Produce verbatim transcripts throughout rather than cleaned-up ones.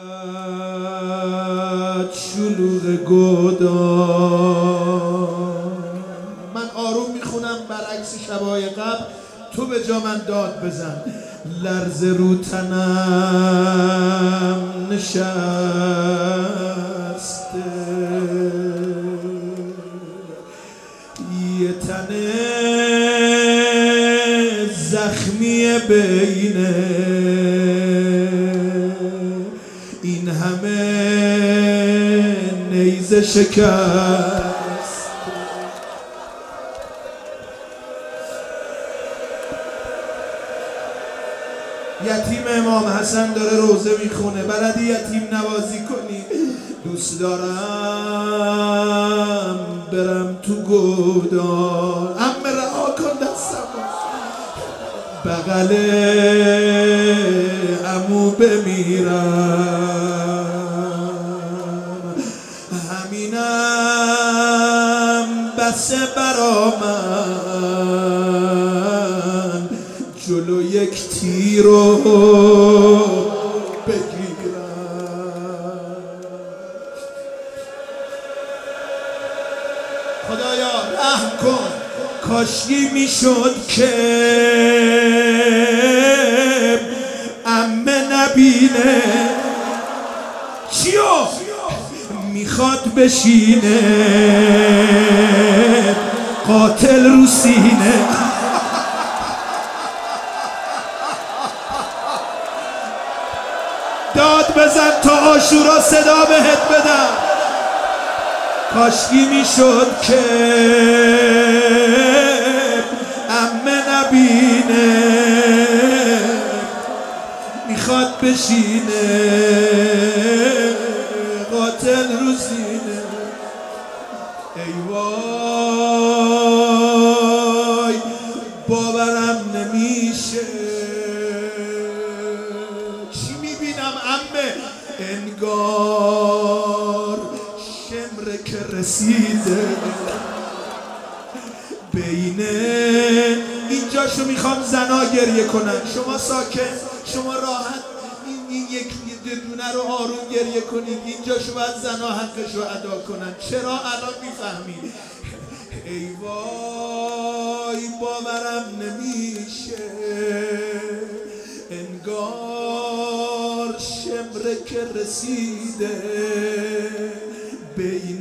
شلوغ گودان. من آروم میخونم برعکس شبای قبل، تو به جا من داد بزن. لرزه رو تنم نشسته، یه تن زخمی بینه این همه نیزه شکست. یتیم امام حسن داره روزه میخونه، بلدی یتیم نوازی کنی؟ دوست دارم برم تو گودان، عمه رها کن دستم، بغل عمو بمیرم، همینم بسه برا من، جلو یک تیرو بگیرم. خدایا رحم کن، کاشکی میشد که عمه نبینه چیو میخواد بشینه قاتل رو سینه. داد بزن تا عاشورا صدا بهت بدم. کاشکی میشد که عمه نبینه میخواد بشینه قاتل رو سینه. ای وای باورم نمیشه، چی میبینم عمه؟ انگار شمره که رسیده بینه اینجاشو میخوام زنا گریه کنن. شما ساکن، شما راحت این, این یک دونه رو آروم گریه کنید، اینجاشو باید زنا حقشو ادا کنن. چرا الان میفهمید؟ ای وای باورم نمیشه، انگار شمره که رسیده بین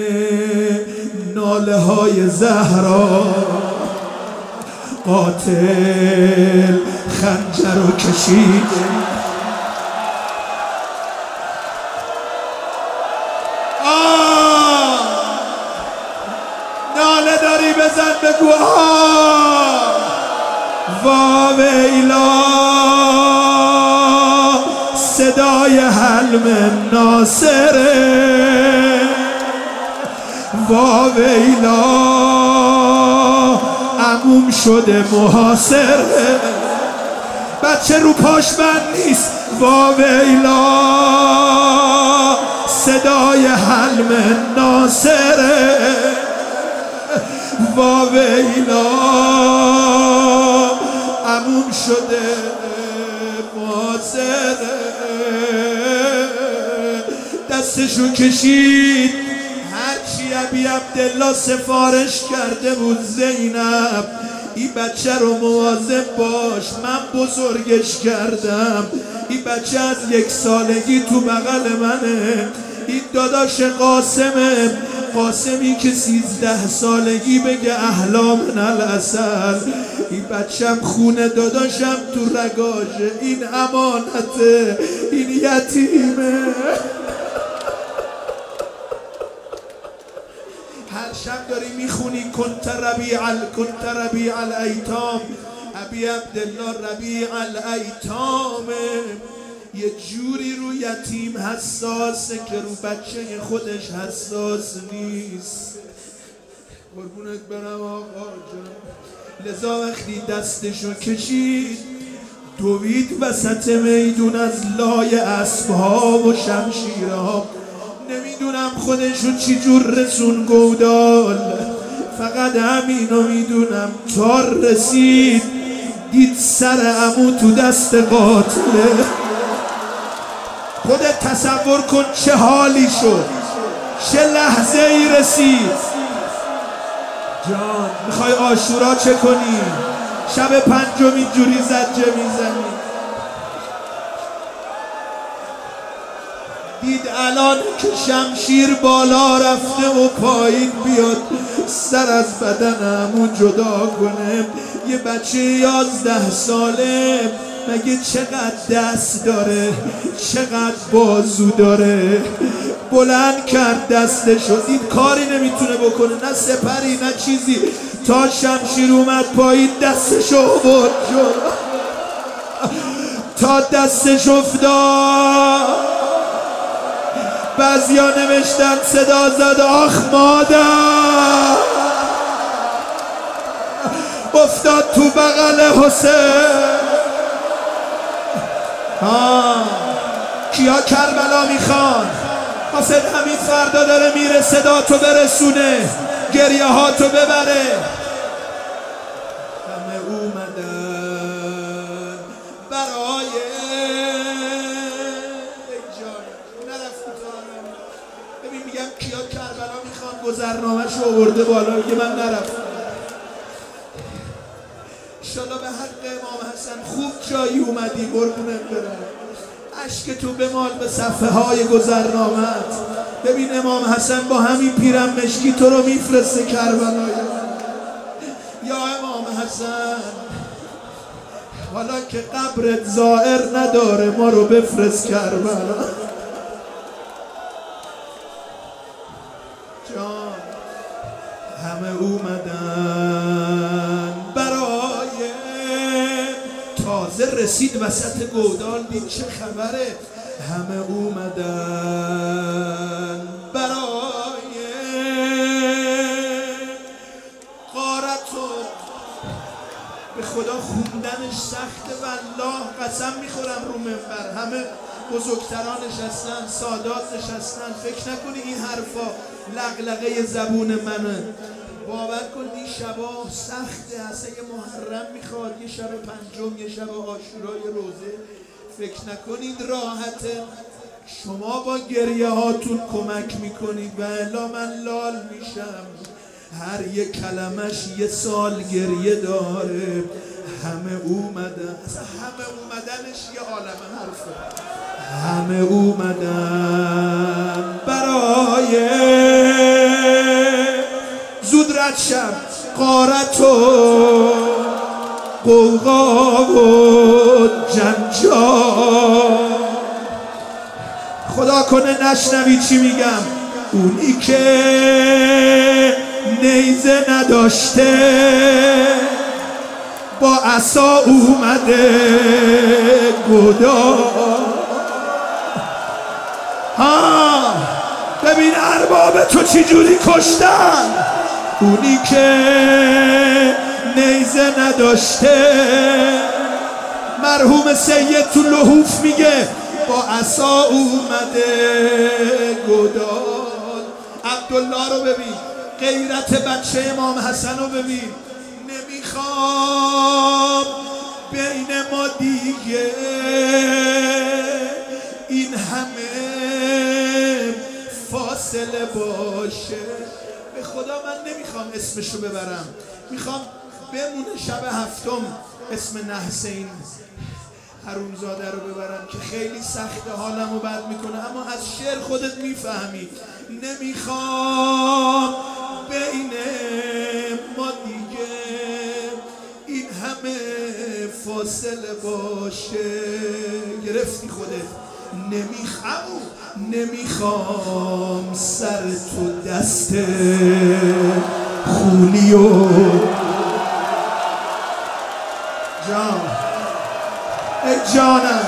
ناله های زهرا قاتل خنجر رو کشیده. آه ناله داری بزن بگو آه واویلا صدای حلم ناصره، واویلا عموم شده محاصره، بچه رو پاش بند نیست، واویلا صدای حلم ناصره، واویلا عموم شده محاصره. دستشو کشید، هرچی ابی عبدالله سفارش کرده بود زینب، این بچه رو مواظب باش، من بزرگش کردم، این بچه از یک سالگی تو بغل منه، این داداش قاسمه، قاسمی که سیزده سالگی بگه احلا من العسل، این بچم خونه داداشم تو رگاشه، این امانته، این یتیمه. هر شب داری میخونی کنت ربیع ال کنت ربیع الایتام، ابی عبدالله ربیع الایتامه، یه جوری رو یتیم حساسه که رو بچه خودش حساس نیست. قربونت برم آقا جان. لذا وقتی دستشو کشید دوید وسط میدون از لای اسبها و شمشیرها، نمیدونم خودشو چی جور رسون گودال، فقط همینو میدونم تا رسید دید سر عمو تو دست قاتله. خودت تصور کن چه حالی شد، چه لحظه ای رسید. جان میخوای عاشورا چه کنی؟ شب پنجم اینجوری زجه میزنی. دید الان که شمشیر بالا رفته و پایین بیاد سر از بدنمون جدا کنه. یه بچه یازده ساله مگه چقدر دست داره، چقدر بازو داره. بلند کرد دستشو، دید کاری نمیتونه بکنه، نه سپری نه چیزی. تا شمشیر اومد پایین دستشو آورد جلو، تا دستش افتاد. بعضیا نوشتن صدا زد آخ مادر، افتاد تو بغل حسین. ها کیا کربلا میخوان؟ حسین حمید فردا داره میره صدا تو برسونه، گریه ها تو ببره. همه اومدن برای ببین میگم کیا کربلا میخوان، گذرنامه‌ش رو آورده بالا، میگه من نرفتم. انشالله به حق امام حسن خوب جایی اومدی قربونت برم. اشک تو بمال به صفحه های گذرنامت. ببین امام حسن با همین پیرم مشکی تو رو میفرسته کربلا. یا امام حسن حالا که قبرت زائر نداره ما رو بفرست کربلا. جان همه اومدن برای، تازه رسید وسط گودال دید چه خبره. همه اومدن برای غارتو. به خدا خوندنش سخته والله، قسم میخورم رو منبر. همه بزرگتران نشستن، سادات نشستن. فکر نکنی این حرفا لغلغه زبون منه. باور کن این شبا سخته، اصلا یه محرم میخواد، یه شب پنجم، یه شب عاشورای روزه. فکر نکنید راحته. شما با گریه هاتون کمک میکنید و الا من لال میشم. هر یک کلمش یه سال گریه داره. همه اومدن، اصلا همه اومدنش یه عالم حرفه. همه اومدن برای زود رد شم غارت و قوقا و جنجال. خدا کنه نشنوی چی میگم. اونی که نیزه نداشته با عصا اومده گدا. ها ببین ارباب تو چی جوری کشتن. اونی که نیزه نداشته، مرحوم سید تو لحوف میگه با عصا اومده گدال. عبدالله رو ببین، غیرت بچه امام حسن رو ببین. نمیخوام بین ما دیگه این همه فاصله باشه. به خدا من نمیخوام اسمشو ببرم، میخوام بمونه شب هفتم اسم نحسین حرومزاده رو ببرم که خیلی سخت حالمو بد میکنه، اما از شعر خودت میفهمی. نمیخوام بین ما دیگه این همه فاصله باشه. گرفتی خودت. نمیخوام نمیخوام سر تو دست خونیو جان ای جانم.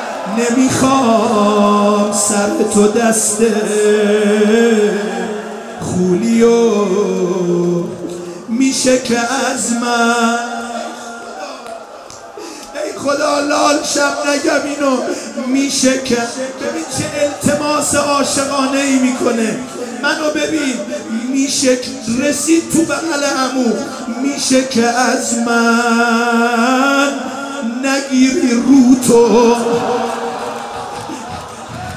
نمیخوام سر تو دست خونیو. میشه که از من خدا لال شب نگم اینو. میشه که ببین چه التماس عاشقانه ای میکنه. منو ببین، میشه که رسید تو بغل عمو. میشه که از من نگیری رو تو.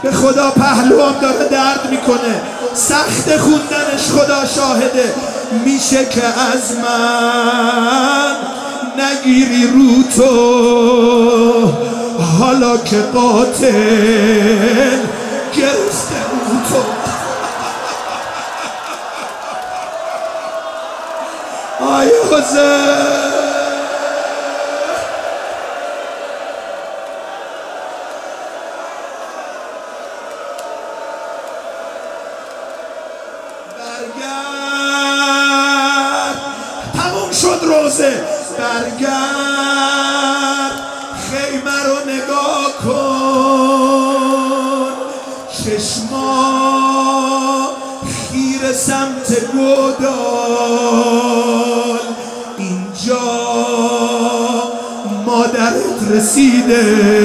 به خدا پهلوام داره درد میکنه، سخت خوندنش، خدا شاهده. میشه که از من نگیری رو تو، حالا که قاتل گرفته رو تو. آیه حسین روزه، برگرد خیمه رو نگاه کن، چشما خیر سمت گودال، اینجا مادرت رسیده،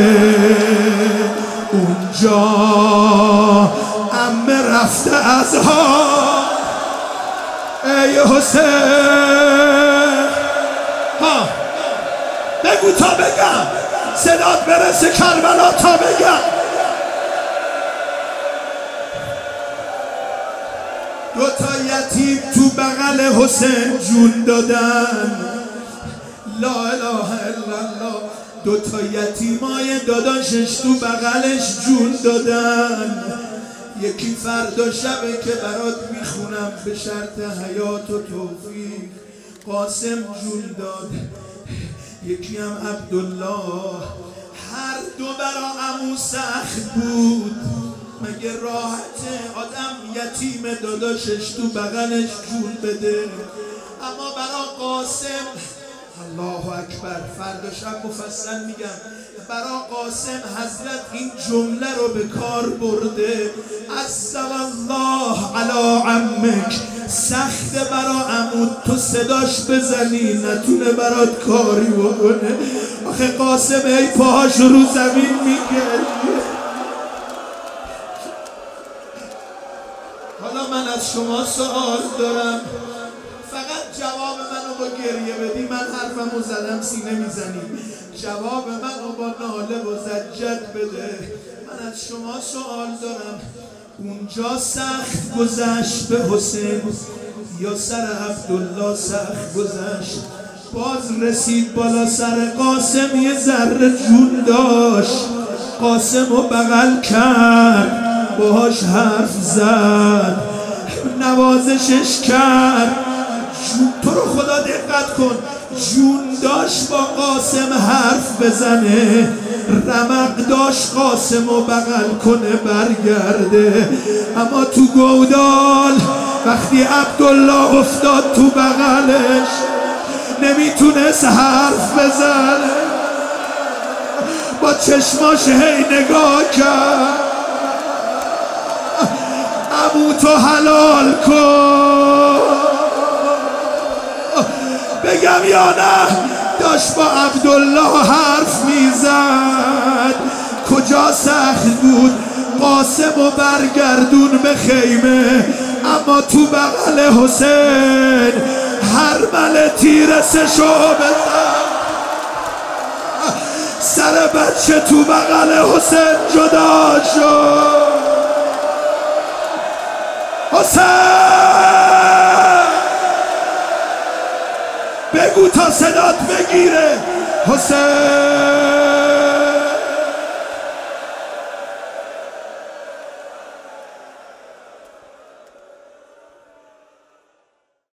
اونجا عمه رفته از ها. ای حسین ها بگو تا بگم، صدات برسه کربلا تا بگم. دو تا یتیم تو بغل حسین جون دادن، لا اله الا الله. دو تا یتیمای داداشش تو بغلش جون دادن. یکی فردا شبه که برات میخونم، به شرط حیات و توفیق قاسم جون داد، یکی هم عبدالله. هر دو برا عمو سخت بود، مگه راحته آدم یتیم داداشش تو بغلش جون بده؟ اما برا قاسم، الله اکبر، فردا شب مفصل میگم، برا قاسم حضرت این جمله رو به کار برده، عز الله علی عمک. سخته برا عمود تو صداش بزنی نتونه برات کاری بکنه. آخه قاسم ای پاهاش رو زمین میگه. حالا من از شما سوال دارم، فقط جواب منو با گریه بدی، من حرفمو زدم سینه میزنی، جواب منو با ناله و زجت بده. من از شما سوال دارم، اونجا سخت گذشت به حسین یا سر عبدالله سخت گذشت؟ باز رسید بالا سر قاسم، یه ذره جون داشت، قاسم رو بغل کرد، باهاش حرف زد، نوازشش کرد. تو رو خدا دقت کن، جون داشت با قاسم حرف بزنه، رمق داشت قاسم رو بغل کنه برگرده. اما تو گودال وقتی عبدالله افتاد تو بغلش، نمیتونست حرف بزنه، با چشماش هی نگاه کرد. عمو تو حلال کن، بگم یا نه؟ داشت با عبدالله حرف میزد. کجا سخت بود؟ قاسم و برگردون به خیمه، اما تو بغل حسین هر مل تیر سه شعبه زد، سر بچه تو بغل حسین جدا شد. حسین بگو تا صدات بگیره، حسین